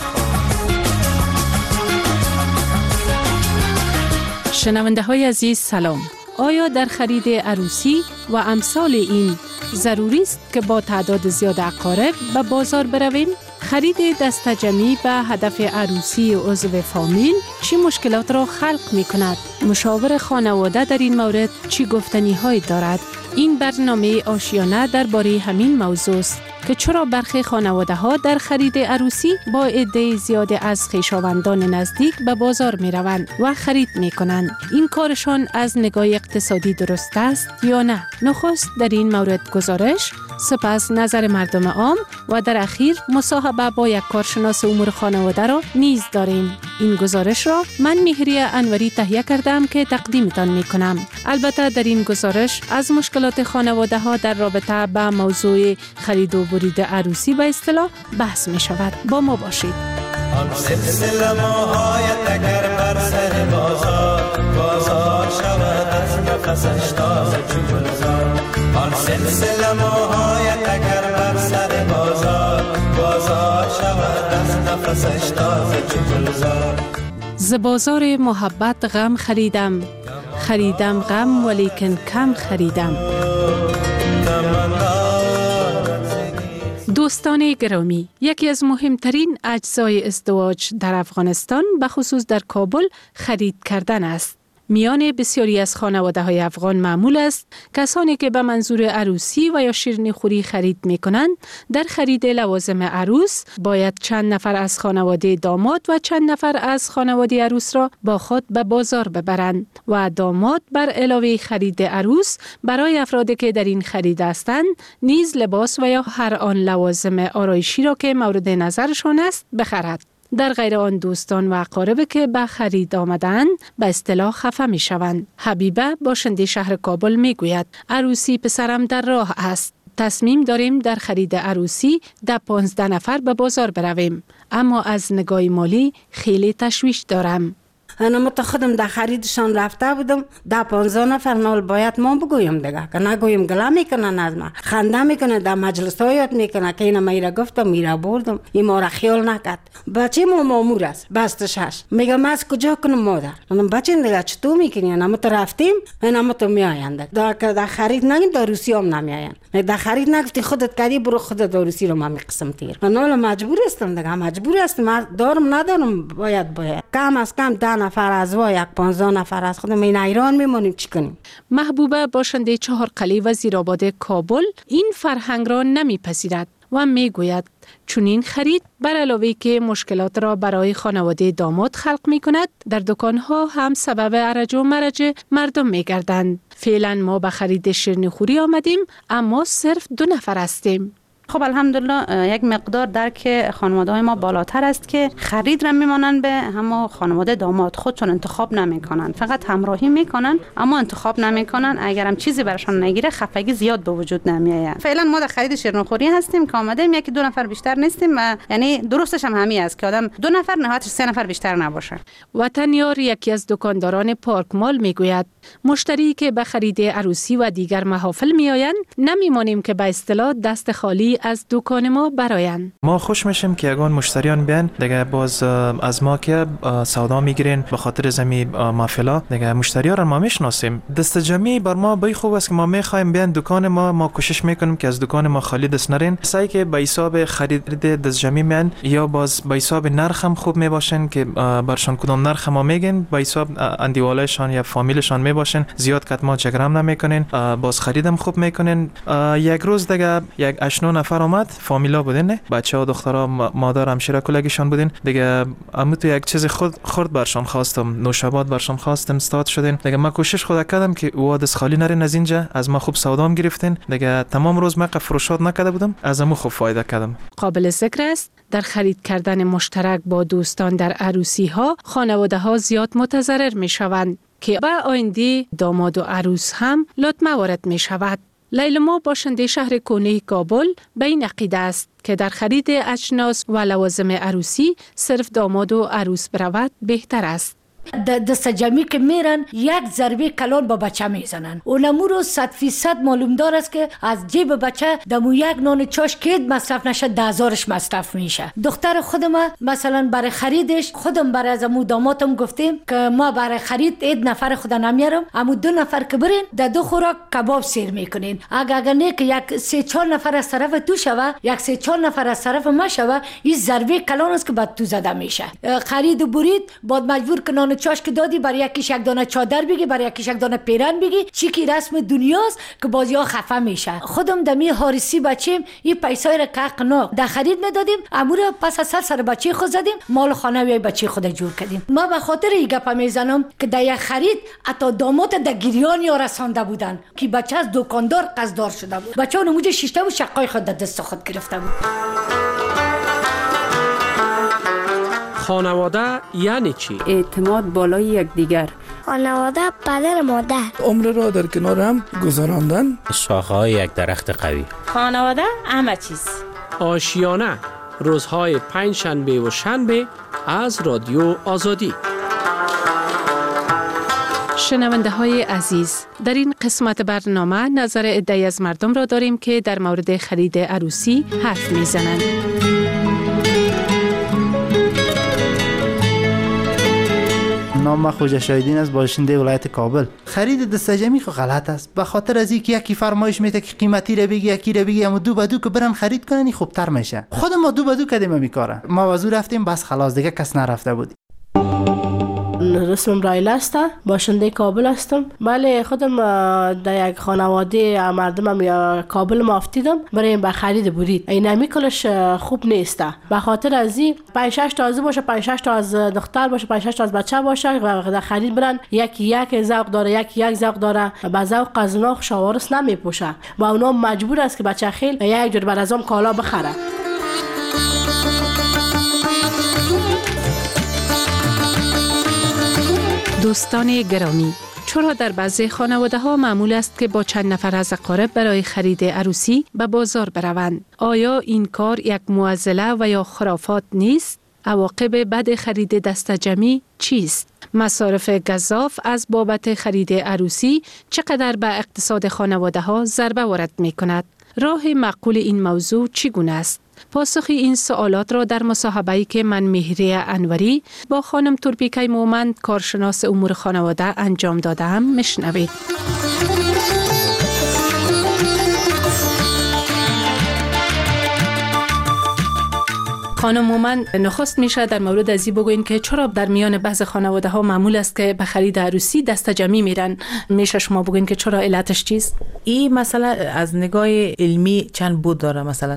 S22: شنونده های عزیز سلام. آیا در خرید عروسی و امثال این ضروری است که با تعداد زیاد اقارب به بازار برویم؟ خرید دسته جمعی به هدف عروسی عضو فامیل چه مشکلات را خلق می کند؟ مشاور خانواده در این مورد چه گفتنی هایی دارد؟ این برنامه آشیانه درباره همین موضوع است که چرا برخی خانواده ها در خرید عروسی با عده زیاد از خویشاوندان نزدیک به بازار می روند و خرید می کنند. این کارشان از نگاه اقتصادی درست است یا نه؟ نخست در این مورد گزارش سپس نظر مردم عام و در اخیر مصاحبه با یک کارشناس امور خانواده را نیز داریم. این گزارش را من مهریه انوری تهیه کردم که تقدیمتان می کنم. البته در این گزارش از مشکلات خانواده ها در رابطه با موضوع خرید و برید عروسی به اصطلاح بحث می شود. با ما باشید.
S3: آن سلسله موهایت اگر بر سر بازار شود از نفسش تازه چون گلزار. آن سلسله موهایت اگر بر سر بازار شود از نفسش تازه چون گلزار.
S22: ز بازار محبت غم خریدم غم ولیکن کم خریدم. دوستان گرامی، یکی از مهمترین اجزای ازدواج در افغانستان به خصوص در کابل خرید کردن است. میان بسیاری از خانواده‌های افغان معمول است کسانی که به منظور عروسی و یا شیرینی خوری خرید می‌کنند در خرید لوازم عروس باید چند نفر از خانواده داماد و چند نفر از خانواده عروس را با خود به بازار ببرند و داماد بر علاوه خرید عروس برای افرادی که در این خرید هستند نیز لباس و یا هر آن لوازم آرایشی را که مورد نظرشان است بخرد. در غیر آن دوستان و اقارب که به خرید آمدند به اصطلاح خفه می شوند. حبیبه باشنده شهر کابل می گوید عروسی پسرم در راه است. تصمیم داریم در خرید عروسی 10-15 نفر به بازار برویم، اما از نگاه مالی خیلی تشویش دارم.
S7: انا خودم در خریدشان رفته بودم 10-15 نفر نال باید ما بگویم دیگه که نگویم گله میکنن از ما خنده میکنه در مجلس ها یاد میکنه که اینا میره گفتم میره بردم این ما را خیال نکرد. بچه ما مامور است بستشش میگه من از کجا کنم مادر منم بچه دیگه چطور میکنی انا تو رفتیم انا تو میآیند در خرید نگیم در روسی هم نمیآیند در خرید نگفتی خودت کردی برو خودت روسی رو من میقسم تیر انا مجبور هستم دیگه مجبور هستم من دارم ندارم باید کم از کم 10 نفر از و 15 نفر از خودم این ایران میمونیم چی کنیم.
S22: محبوبه باشنده چهارقلی وزیرآباد کابل این فرهنگ را نمیپذیرد و میگوید چون این خرید بر علاوه که مشکلات را برای خانواده داماد خلق می کند در دکانها هم سبب ارج و مرج مردم می گردند. فعلا ما به خرید شیرینی خوری آمدیم اما صرف 2 نفر هستیم.
S23: خب الحمدلله یک مقدار درک خانواده ما بالاتر است که خرید را میمانند به همه خانواده داماد خودشون انتخاب نمیکنن، فقط همراهی میکنن اما انتخاب نمیکنن. اگر هم چیزی برشان نگیره خفگی زیاد به وجود نمیآید. فعلا ما در خرید شیرینی خوری هستیم که آمدیم 1-2 نفر بیشتر نیستیم و یعنی درستش هم همین است که آدم 2 نفر نهایتش 3 نفر بیشتر نباشه.
S22: وطنیار یکی از دکانداران پارک مال میگوید مشتری که به خرید عروسی و دیگر محافل میآیند نمیمانیم که به اصطلاح دست خالی از دکان ما برایند.
S24: ما خوش میشیم که اگه مشتریان بیان دیگه باز از ما که سودا میگیرین به خاطر زمین محفلا دیگه مشتریان رو ما میشناسیم. دست جمعی بر ما بی خوب است که ما میخوایم بیان دکان ما کوشش میکنیم که از دکان ما خالی دست نرین. سعی که به حساب خرید دست جمعی میان یا باز به حساب نرخ هم خوب میباشن که برشان کدام نرخ ما میگن به حساب اندیوالشان یا فامیلشان میباشن زیاد کت ما جگرم نمیکنین باز خریدم خوب میکنین. یک روز دیگه 8-9 نفر آمد فامیلا بودن بچه‌ها دخترها مادر همشیره کلگیشان بودن دیگه امو تو یک چیز خورد برشان خواستم نوشابات برشان خواستم استاد شدن دیگه من کوشش خود کردم که او دست خالی نرین از اینجا از ما خوب سودام گرفتن دیگه تمام روز من فروشات نکرده بودم از امو خوب فایده کردم.
S22: قابل ذکر است در خرید کردن مشترک با دوستان در عروسی ها خانواده ها زیاد متضرر می شوند که به آینده داماد و عروس هم لطمه وارد می شود. لیلما باشنده شهر کونه کابل به این عقیده است که در خرید اجناس و لوازم عروسی صرف داماد و عروس برود بهتر است.
S25: دست جمعی که میرن یک ضربه کلان با بچه میزنن. اونمو رو 100% معلوم دار است که از جیب بچه دمو یک نان چاش که مصرف نشه 10,000ش مصرف میشه. دختر خودم مثلا برای خریدش خودم برای از امو داماتم گفتیم که ما برای خرید 1 نفر خدا نمیارم امو 2 نفر که برین در 2 خوراک کباب سیر میکنین. اگر نه که یک 3-4 نفر از طرف تو شوه یک 3-4 نفر از طرف ما شوه این ضربه کلان است که بعد تو زده میشه. خرید و برید بعد مجبور کنن نان چاش که دادی برای یکیش یک دانه چادر بگی، برای یکیش یک دانه پیرن بگی، چی که رسم دنیاست که بازی‌ها خفه میشه. خودم دمی هارسی بچیم این پیسای را که قنا در خرید ندادیم، امور پس از سر بچه خود زدیم، مال خانه وی بچه خود جور کردیم. ما به خاطر این گپ میزنم که در یک خرید حتی داماد در گریان یا رسانده بودن که بچه از دکاندار قصدار شده بود، بچه ها نموده شیشته و شقای خود در دست خود گرفته بود.
S4: خانواده یعنی چی؟
S23: اعتماد بالای یکدیگر.
S8: خانواده پدر مادر.
S9: عمر را در کنار هم گذراندن.
S16: شاخه‌های یک درخت قوی.
S10: خانواده همه چیز.
S4: آشیانه روزهای پنجشنبه و شنبه از رادیو آزادی.
S22: شنونده های عزیز، در این قسمت برنامه نظر عده‌ای از مردم را داریم که در مورد خرید عروسی حرف میزنند.
S14: نام خوجا شایدین از باشنده ولایت کابل. خرید دستجمی خو غلط است، به خاطر از اینکه یکی فرمایش میده که قیمتی رو بگی، یکی رو بگی، اما دو به دو که برن خرید کنن خوبتر میشه. خود ما دو به دو کردیم میکاره، ما وزو رفتیم بس خلاص دیگه کس نرفته بود.
S26: رسم رایل هستم، باشنده کابل هستم. بله خودم در یک خانواده مردمم یا کابل مافتیدم برای به خرید برید. این نمی کلش خوب نیست، به خاطر از این 5-6 تا از باشه، 5-6 تا از دختر باشه، 5-6 تا از بچه باشه و در خرید برن یک ذوق داره، یک ذوق داره، با ذوق از اونا خوشاورس نمیپوشه و اونا مجبور است که بچه خیل یک جور بر ازم کالا بخره.
S22: دوستان گرامی، چرا در بعضی خانواده ها معمول است که با چند نفر از اقارب برای خرید عروسی به بازار بروند؟ آیا این کار یک معضله و یا خرافات نیست؟ عواقب بد خرید دستجمی چیست؟ مصارف گزاف از بابت خرید عروسی چقدر به اقتصاد خانواده ها ضربه وارد می کند؟ راه معقول این موضوع چگونه است؟ پاسخ این سوالات را در مصاحبه‌ای که من مهریه انوری با خانم تورپیکای مومند کارشناس امور خانواده انجام دادم میشنوید. خانم مومند، نخست میشه در مورد ازی بگوین که چرا در میان بعض خانواده ها معمول است که به خرید عروسی دستجمی میرن؟ میشه شما بگوین که چرا علتش چیست؟
S27: این مسئله از نگاه علمی چند بود داره. مثلا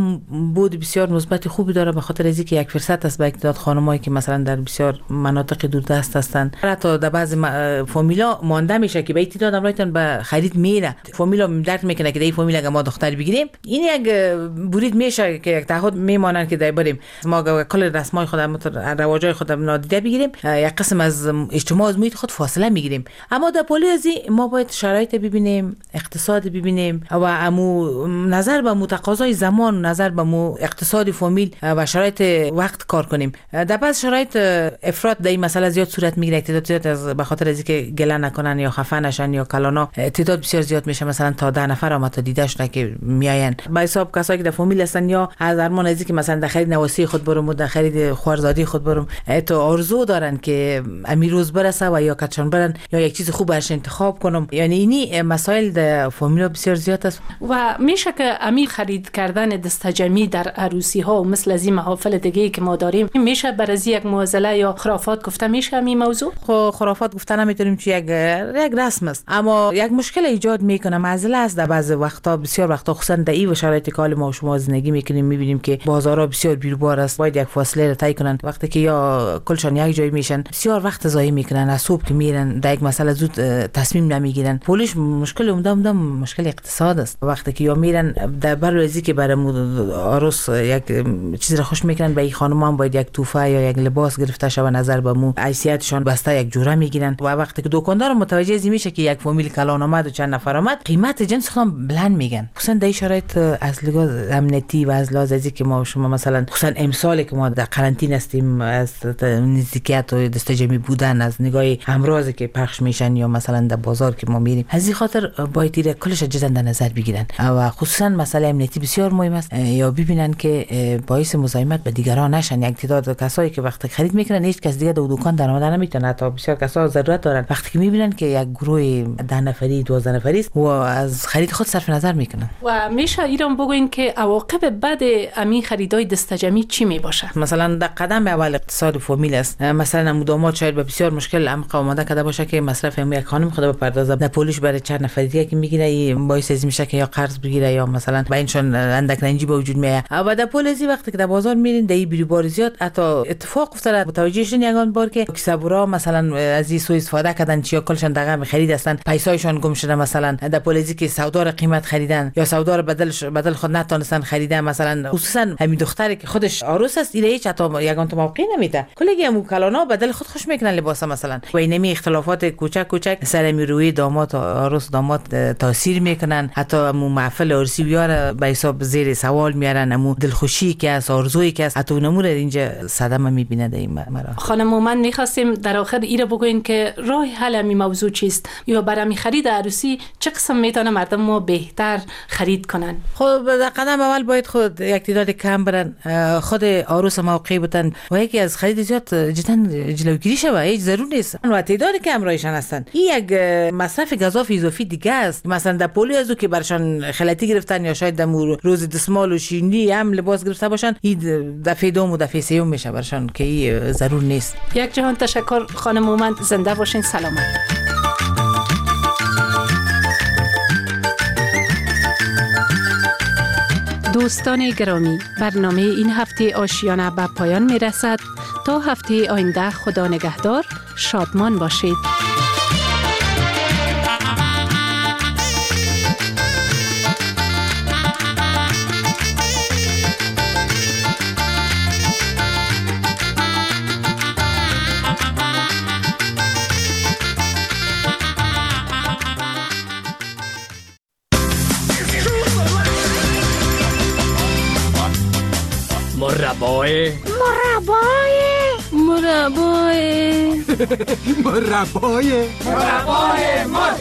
S27: بود بسیار مثبت خوبی داره، به خاطر از اینکه یک فرصت است به تعداد خانمایی که مثلا در بسیار مناطق دوردست هستند، حتی در بعض فامیلا مانده میشه که به تعداد امرایتن به خرید میره. فامیلا درک میکنه که در این فامیل اگه ما دختر بگیریم این یک برید میشه که یک تعهد میمانن که در بریم ما کل رسمای خودم رواجای خودم نادیده بگیریم، یک قسم از اجتماع از محیط خود فاصله میگیریم. اما در پالیازی ما باید شرایط ببینیم، اقتصاد ببینیم و امو نظر به متقاضای زمان، نظر به مو اقتصاد فامیل و شرایط وقت کار کنیم. در بعض شرایط افراط در این مسئله زیاد صورت میگیره، تعداد زیاد از به خاطر از اینکه گله نکنن یا خفه نشن یا کلانا تعداد بسیار زیاد میشه، مثلا تا 10 نفر هم تا دیده شده که میاین با حساب کسایی که در فامیل هستن یا از ارمان از اینکه مثلا در خرید نواسی خود برم و در خرید خوارزادی خود برم تو آرزو دارن که امی روز برسه و یا کچان برن یا یک چیز خوب برش انتخاب کنم. یعنی اینی مسائل در فامیلا بسیار زیاد است
S22: و میشه که امی خرید کردن دستجمی در عروسی ها و مثل از این محافل دیگه که ما داریم میشه برای یک معضله یا خرافات گفته میشه این موضوع؟
S27: خرافات گفتن نمیتونیم چون یک رسم است، اما یک مشکل ایجاد میکنه، معضله است. در بعض وقتا بسیار وقتا خصوصا در این شرایطی که ما شما زندگی میکنیم میبینیم که بازارها بسیار بیروبار است، باید یک فاصله رو طی کنن. وقتی که یا کلشان یک جای میشن بسیار وقت ضایع میکنن، از صبح که میرن در یک مسئله زود تصمیم نمیگیرن. پولش مشکل عمده مشکل اقتصاد است. وقتی که یا میرن در برای که برای عروس یک چیز رو خوش میکنن، به این خانم هم باید یک توفه یا یک لباس گرفته شود، نظر به مو حیثیتشان بسته یک جوره میگیرن. و وقتی که دکاندار متوجه از میشه که یک فامیل کلان اومد و چند نفر اومد، قیمت جنس خودم بلند میگن. خصوصا در شرایط از لحاظ امنیتی و از لحاظ ازی که ما شما مثلا خصوصا امسال که ما در قرنطینه هستیم، از نزدیکیت و دستجمی بودن از نگاه امراضی که پخش میشن یا مثلا در بازار که ما میریم، از این خاطر باید دیر کلش جدا در نظر بگیرن و خصوصا مسئله امنیتی بسیار مهم است یا ببینن که باعث مزاحمت به دیگران نشن. یک تعداد کسایی که وقتی خرید میکنن هیچ کس دیگه در دکان در آمدن نمیتونه، تا بسیار کسا ضرورت دارن، وقتی که میبینن که یک گروه 10 نفری 12 نفری است و از خرید خود صرف نظر میکنن.
S22: و میشه ایران بگوین که عواقب بعد امین خریدای دستجمی جمعی چی می باشه؟
S27: مثلا در قدم اول اقتصاد فامیل است. مثلا داماد شاید به بسیار مشکل عمق آماده کرده باشه که مصرف یک خانم خود بپردازه، در پولش برای چند نفر دیگه که میگیره باعث از میشه که یا قرض بگیره یا مثلا با اینشون اندک رنجی به وجود میاد. و در پول ازی وقتی که در بازار میرین در بیری بار زیاد حتی اتفاق افتاد متوجه شدن یگان بار که کسبورا مثلا از این سوء استفاده کردن چیا کلشون دغه خرید هستن، پیسایشون گم شده، مثلا در پول ازی که سودا رو قیمت خریدن یا سودا رو بدل خود نتونستن خریدن. مثلا خصوصا همین دختری که خودش عروس است ایره هیچ حتی یگان تو موقع نمیده، کلی هم کلانا بدل خود خوش میکنن لباس مثلا. و اینمی اختلافات کوچک سر روی داماد عروس داماد تاثیر میکنن، حتی مو محفل عرسی بیاره به حساب زیر سوال میارن، مو دلخوشی که از آرزویی که از حتی نمور اینجا صدمه میبینه در این مرا.
S22: خانم من میخواستیم در آخر ایره بگوین که راه حل می موضوع چیست یا برای خرید عروسی چه قسم میتونه مردم ما بهتر خرید کنن؟
S27: خب در قدم اول باید خود یک تعداد کم برن، خود عروس موقعی بودن و یکی از خرید زیاد جدا جلوگیری شوه، هیچ ضرور نیست و تعداد کم رایشان هستن. این یک مصرف گزاف اضافی دیگه است. مثلا در پولی ازو که برشان خلطی گرفتن یا شاید در روز دسمال و شیرینی هم لباس گرفته باشن، این دفعه دوم و دفعه سوم میشه برشان که این ضرور نیست.
S22: یک جهان تشکر خانم مومند، زنده باشین، سلامت. دوستان گرامی، برنامه این هفته آشیانه به پایان می رسد. تا هفته آینده خدا نگهدار، شادمان باشید.
S4: مربای مر.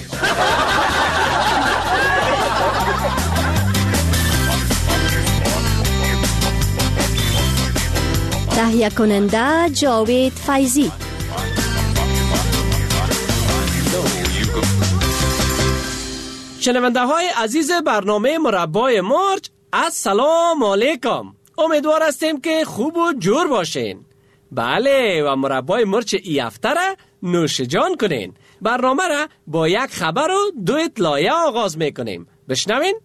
S8: تهیه کننده جاوید فیضی.
S4: شنونده های عزیز برنامه مربای مرچ، السلام علیکم. امیدوار هستیم که خوب و جور باشین. بله، و مربای مرچ ای هفته را نوش جان کنین. برنامه را با یک خبر و 2 اطلاعیه آغاز میکنیم. بشنوین.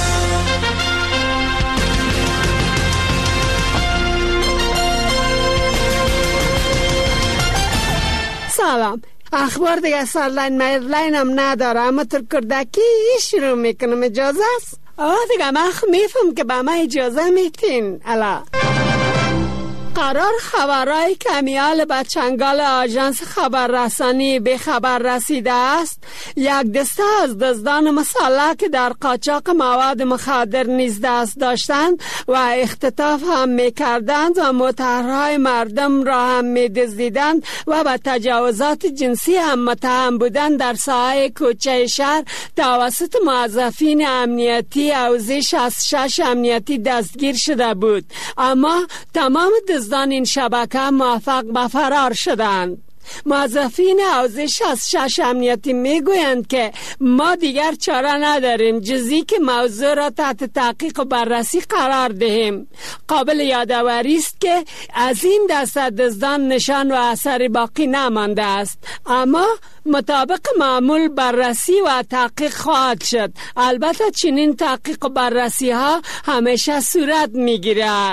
S20: سلام. اخبار دیگه سرلاین میرلاین هم نداره، اما تر کردکی شروع میکنم. اجازه است؟ دیگه من میفهم که به من اجازه میتین. الا قرار خبرهای کمیال به چنگال آژانس خبررسانی به خبر رسیده است یک دسته از دزدان مسلح که در قاچاق مواد مخدر نیز دست داشتند و اختطاف هم میکردند و مطرحهای مردم را هم میدزدیدند و به تجاوزات جنسی هم متهم بودند، در ساحه کوچه شهر توسط موظفین امنیتی حوزه 66 امنیتی دستگیر شده بود. اما تمام دزدان این شبکه موفق به فرار شدند. موظفین حوزه 66 امنیتی میگویند که ما دیگر چاره نداریم جزی که موضوع را تحت تحقیق و بررسی قرار دهیم. قابل یادآوری است که از این دسته دزدان نشان و اثری باقی نمانده است، اما مطابق معمول بررسی و تحقیق خواهد شد. البته چنین تحقیق و بررسی ها همیشه صورت میگیرد.